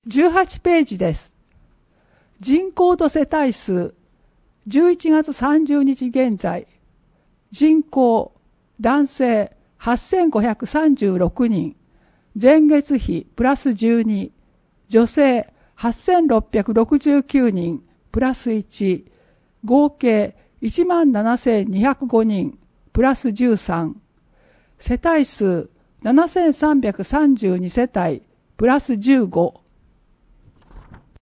18ページです。人口と世帯数、11月30日現在、人口、男性8536人、前月比プラス12、女性8669人、プラス1、合計17205人、プラス13、世帯数7332世帯、プラス15、